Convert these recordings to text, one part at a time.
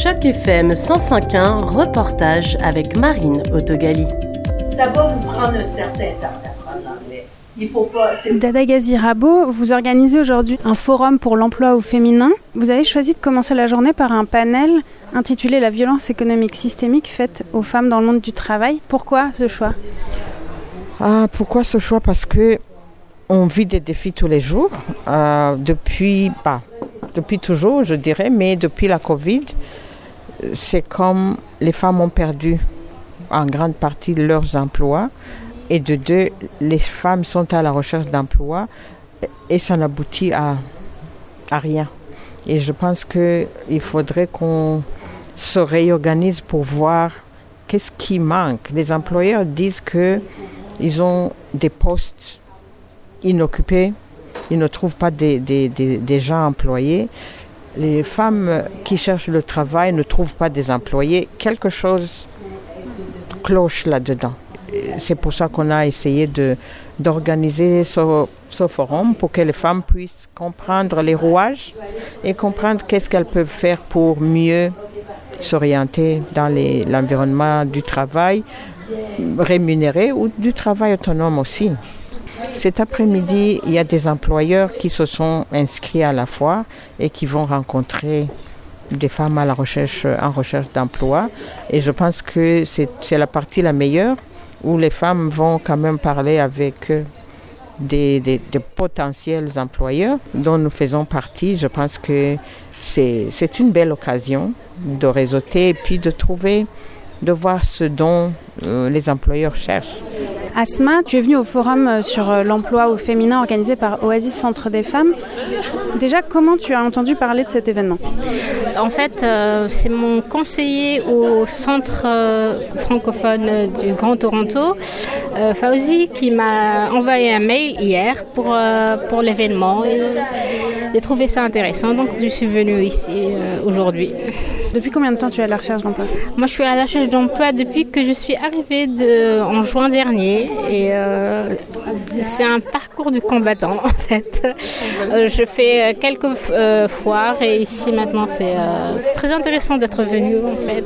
Choc FM 105.1, reportage avec Marine Autogali. Ça va vous prendre un certain temps d'apprendre l'anglais. Il faut pas... Dada Gazirabo, vous organisez aujourd'hui un forum pour l'emploi au féminin. Vous avez choisi de commencer la journée par un panel intitulé « La violence économique systémique faite aux femmes dans le monde du travail ». Pourquoi ce choix ? Pourquoi ce choix ? Parce que on vit des défis tous les jours, depuis toujours, je dirais, mais depuis la Covid, c'est comme les femmes ont perdu en grande partie leurs emplois et de deux, les femmes sont à la recherche d'emploi et ça n'aboutit à rien. Et je pense qu'il faudrait qu'on se réorganise pour voir qu'est-ce qui manque. Les employeurs disent qu'ils ont des postes inoccupés, ils ne trouvent pas des gens employés. Les femmes qui cherchent le travail ne trouvent pas des employés. Quelque chose cloche là-dedans. C'est pour ça qu'on a essayé d'organiser ce forum pour que les femmes puissent comprendre les rouages et comprendre qu'est-ce qu'elles peuvent faire pour mieux s'orienter dans l'environnement du travail rémunéré ou du travail autonome aussi. Cet après-midi, il y a des employeurs qui se sont inscrits à la foire et qui vont rencontrer des femmes en recherche d'emploi. Et je pense que c'est la partie la meilleure où les femmes vont quand même parler avec des potentiels employeurs dont nous faisons partie. Je pense que c'est une belle occasion de réseauter et puis de voir ce dont les employeurs cherchent. Asma, tu es venue au forum sur l'emploi au féminin organisé par Oasis Centre des Femmes. Déjà, comment tu as entendu parler de cet événement ? En fait, c'est mon conseiller au centre francophone du Grand Toronto, Fauzi, qui m'a envoyé un mail hier pour l'événement. Et j'ai trouvé ça intéressant, donc je suis venue ici aujourd'hui. Depuis combien de temps tu es à la recherche d'emploi ? Moi, je suis à la recherche d'emploi depuis que je suis arrivée en juin dernier. Et c'est un parcours du combattant, en fait. Je fais quelques foires et ici, maintenant, c'est très intéressant d'être venue, en fait.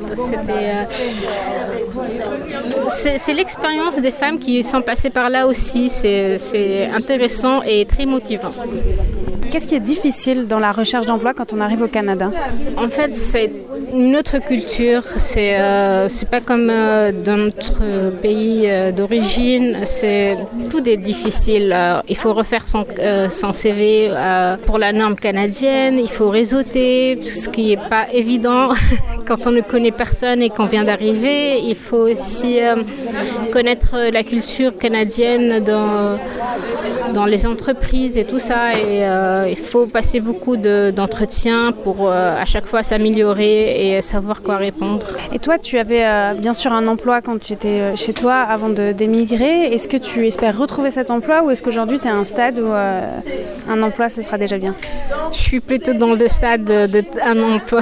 C'est l'expérience des femmes qui sont passées par là aussi. C'est intéressant et très motivant. Qu'est-ce qui est difficile dans la recherche d'emploi quand on arrive au Canada ? En fait, c'est une autre culture. C'est pas comme dans notre pays d'origine. Tout est difficile. Il faut refaire son CV pour la norme canadienne. Il faut réseauter, ce qui est pas évident quand on ne connaît personne et qu'on vient d'arriver. Il faut aussi connaître la culture canadienne dans les entreprises et tout ça. Et il faut passer beaucoup d'entretiens pour à chaque fois s'améliorer et savoir quoi répondre. Et toi, tu avais bien sûr un emploi quand tu étais chez toi avant d'émigrer. Est-ce que tu espères retrouver cet emploi ou est-ce qu'aujourd'hui tu es à un stade où un emploi ce sera déjà bien ? Je suis plutôt dans le stade d'un emploi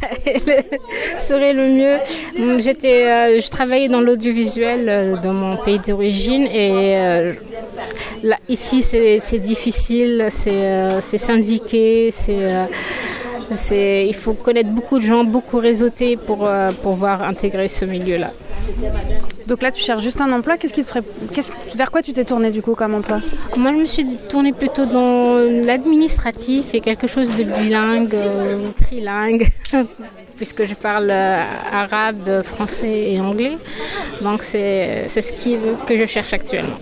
serait le mieux. Je travaillais dans l'audiovisuel dans mon pays d'origine et là, ici c'est difficile, c'est syndiqué, il faut connaître beaucoup de gens, beaucoup réseauter pour pouvoir intégrer ce milieu-là. Donc là, tu cherches juste un emploi. Vers quoi tu t'es tournée du coup comme emploi ? Moi, je me suis tournée plutôt dans l'administratif et quelque chose de bilingue, trilingue, puisque je parle arabe, français et anglais. Donc c'est ce que je cherche actuellement.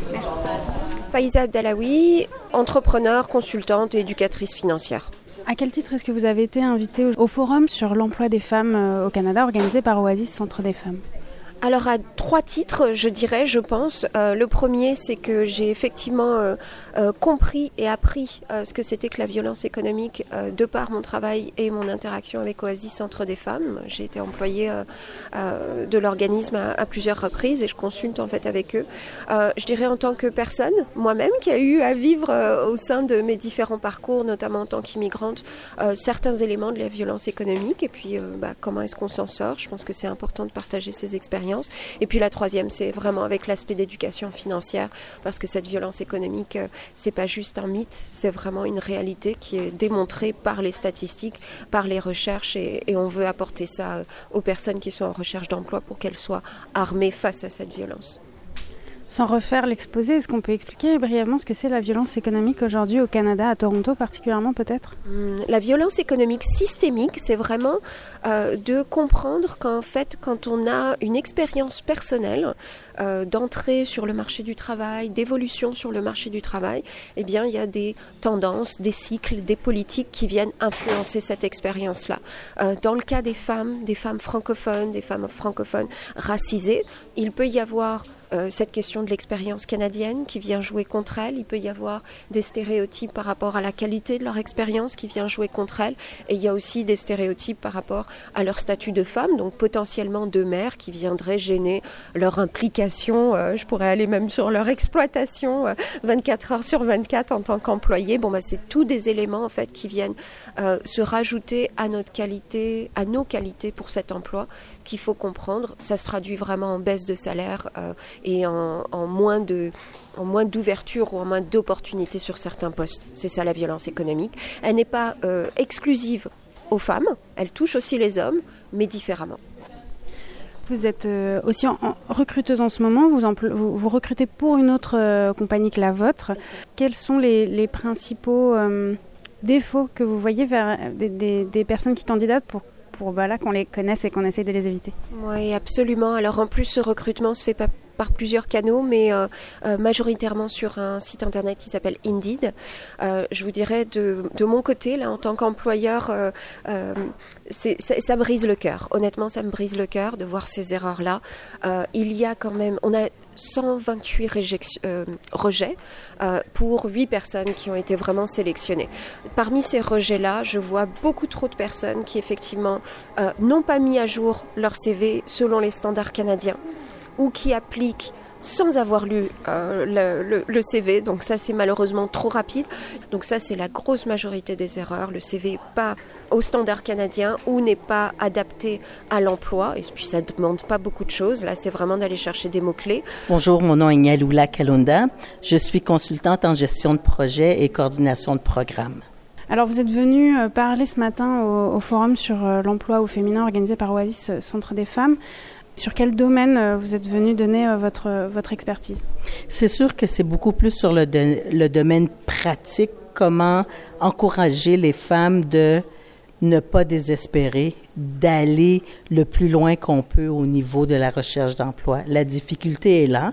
Faiza Abdallaoui, entrepreneur, consultante et éducatrice financière. À quel titre est-ce que vous avez été invitée au forum sur l'emploi des femmes au Canada organisé par Oasis Centre des Femmes ? Alors à 3 titres, je dirais, je pense. Le premier, c'est que j'ai effectivement compris et appris ce que c'était que la violence économique de par mon travail et mon interaction avec Oasis Centre des Femmes. J'ai été employée de l'organisme à plusieurs reprises et je consulte en fait avec eux. Je dirais en tant que personne, moi-même, qui a eu à vivre au sein de mes différents parcours, notamment en tant qu'immigrante, certains éléments de la violence économique et puis comment est-ce qu'on s'en sort. Je pense que c'est important de partager ces expériences. expérience. Et puis la troisième, c'est vraiment avec l'aspect d'éducation financière, parce que cette violence économique, c'est pas juste un mythe, c'est vraiment une réalité qui est démontrée par les statistiques, par les recherches, et on veut apporter ça aux personnes qui sont en recherche d'emploi pour qu'elles soient armées face à cette violence. Sans refaire l'exposé, est-ce qu'on peut expliquer brièvement ce que c'est la violence économique aujourd'hui au Canada, à Toronto particulièrement peut-être ? La violence économique systémique, c'est vraiment de comprendre qu'en fait, quand on a une expérience personnelle d'entrée sur le marché du travail, d'évolution sur le marché du travail, eh bien, il y a des tendances, des cycles, des politiques qui viennent influencer cette expérience-là. Dans le cas des femmes francophones, racisées, il peut y avoir cette question de l'expérience canadienne qui vient jouer contre elles. Il peut y avoir des stéréotypes par rapport à la qualité de leur expérience qui vient jouer contre elles. Et il y a aussi des stéréotypes par rapport à leur statut de femme, donc potentiellement de mère, qui viendraient gêner leur implication. Je pourrais aller même sur leur exploitation 24 heures sur 24 en tant qu'employée. C'est tous des éléments en fait qui viennent se rajouter à nos qualités pour cet emploi qu'il faut comprendre. Ça se traduit vraiment en baisse de salaire et en moins d'ouverture ou en moins d'opportunités sur certains postes. C'est ça la violence économique. Elle n'est pas exclusive aux femmes, elle touche aussi les hommes, mais différemment. Vous êtes aussi recruteuse en ce moment, vous recrutez pour une autre compagnie que la vôtre. Quels sont les principaux défauts que vous voyez vers des personnes qui candidatent pour qu'on les connaisse et qu'on essaye de les éviter? Oui, absolument. Alors en plus, ce recrutement se fait pas par plusieurs canaux, mais majoritairement sur un site internet qui s'appelle Indeed. Je vous dirais de mon côté, là, en tant qu'employeur, ça brise le cœur. Honnêtement, ça me brise le cœur de voir ces erreurs-là. Il y a quand même, on a 128 rejets pour 8 personnes qui ont été vraiment sélectionnées. Parmi ces rejets-là, je vois beaucoup trop de personnes qui effectivement n'ont pas mis à jour leur CV selon les standards canadiens ou qui appliquent sans avoir lu le CV. Donc ça, c'est malheureusement trop rapide. Donc ça, c'est la grosse majorité des erreurs. Le CV n'est pas aux standards canadiens ou n'est pas adapté à l'emploi. Et puis, ça ne demande pas beaucoup de choses. Là, c'est vraiment d'aller chercher des mots-clés. Bonjour, mon nom est Nyaloula Kalunda. Je suis consultante en gestion de projet et coordination de programme. Alors, vous êtes venu parler ce matin au forum sur l'emploi au féminin organisé par Oasis Centre des femmes. Sur quel domaine vous êtes venu donner votre expertise? C'est sûr que c'est beaucoup plus sur le domaine pratique, comment encourager les femmes de ne pas désespérer, d'aller le plus loin qu'on peut au niveau de la recherche d'emploi. La difficulté est là.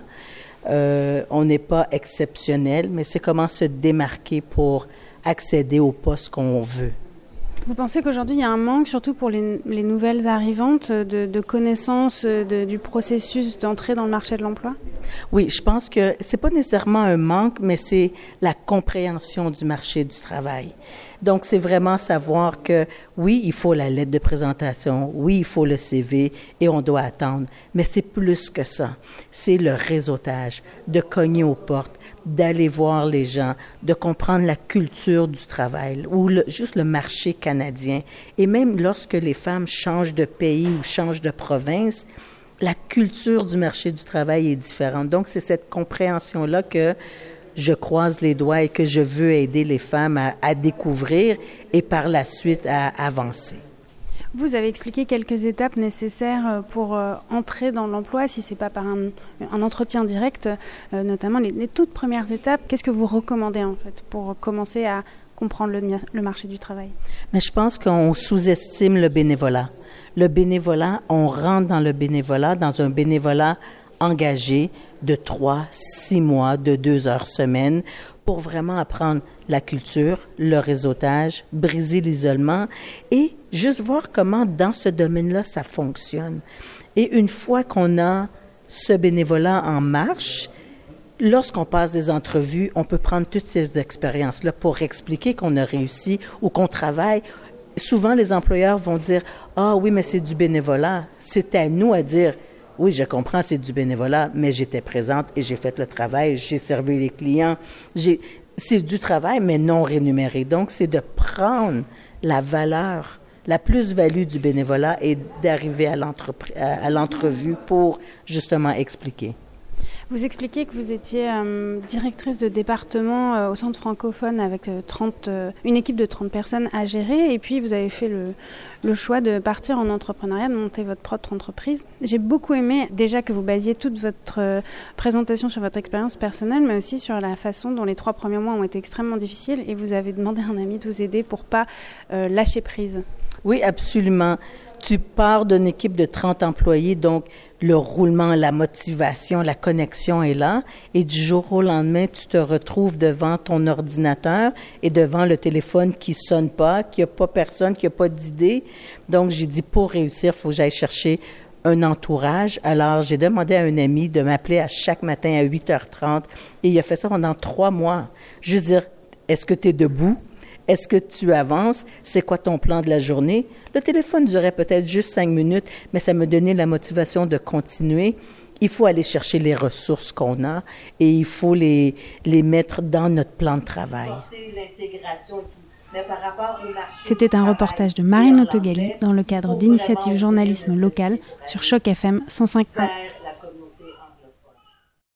On n'est pas exceptionnel, mais c'est comment se démarquer pour accéder au poste qu'on veut. Vous pensez qu'aujourd'hui, il y a un manque, surtout pour les nouvelles arrivantes, de connaissances du processus d'entrée dans le marché de l'emploi? Oui, je pense que c'est pas nécessairement un manque, mais c'est la compréhension du marché du travail. Donc, c'est vraiment savoir que, oui, il faut la lettre de présentation, oui, il faut le CV et on doit attendre. Mais c'est plus que ça. C'est le réseautage, de cogner aux portes, d'aller voir les gens, de comprendre la culture du travail ou juste le marché canadien. Et même lorsque les femmes changent de pays ou changent de province, la culture du marché du travail est différente. Donc, c'est cette compréhension-là que je croise les doigts et que je veux aider les femmes à découvrir et par la suite à avancer. Vous avez expliqué quelques étapes nécessaires pour entrer dans l'emploi, si ce n'est pas par un entretien direct, notamment les toutes premières étapes. Qu'est-ce que vous recommandez en fait pour commencer à comprendre le marché du travail? Mais je pense qu'on sous-estime le bénévolat. Le bénévolat, on rentre dans le bénévolat, dans un bénévolat engagé de 3-6 mois, de 2 heures semaine, pour vraiment apprendre la culture, le réseautage, briser l'isolement et juste voir comment dans ce domaine-là ça fonctionne. Et une fois qu'on a ce bénévolat en marche, lorsqu'on passe des entrevues, on peut prendre toutes ces expériences-là pour expliquer qu'on a réussi ou qu'on travaille. Souvent, les employeurs vont dire « Ah oui, mais c'est du bénévolat. » C'est à nous à dire « Oui, je comprends, c'est du bénévolat, mais j'étais présente et j'ai fait le travail, j'ai servi les clients. » C'est du travail, mais non rémunéré. Donc, c'est de prendre la valeur la plus-value du bénévolat est d'arriver à l'entrevue pour justement expliquer. Vous expliquiez que vous étiez directrice de département au centre francophone avec une équipe de 30 personnes à gérer, et puis vous avez fait le choix de partir en entrepreneuriat, de monter votre propre entreprise. J'ai beaucoup aimé déjà que vous basiez toute votre présentation sur votre expérience personnelle, mais aussi sur la façon dont les 3 premiers mois ont été extrêmement difficiles, et vous avez demandé à un ami de vous aider pour pas lâcher prise. Oui, absolument. Tu pars d'une équipe de 30 employés, donc le roulement, la motivation, la connexion est là. Et du jour au lendemain, tu te retrouves devant ton ordinateur et devant le téléphone qui sonne pas, qu'il n'y a pas personne, qu'il n'y a pas d'idée. Donc, j'ai dit, pour réussir, il faut que j'aille chercher un entourage. Alors, j'ai demandé à un ami de m'appeler à chaque matin à 8h30 et il a fait ça pendant 3 mois. Juste dire, est-ce que tu es debout? Est-ce que tu avances? C'est quoi ton plan de la journée? Le téléphone durait peut-être juste 5 minutes, mais ça me donnait la motivation de continuer. Il faut aller chercher les ressources qu'on a et il faut les mettre dans notre plan de travail. C'était un reportage de Marine Autogali dans le cadre d'Initiative Journalisme Local sur Choc FM 105.1.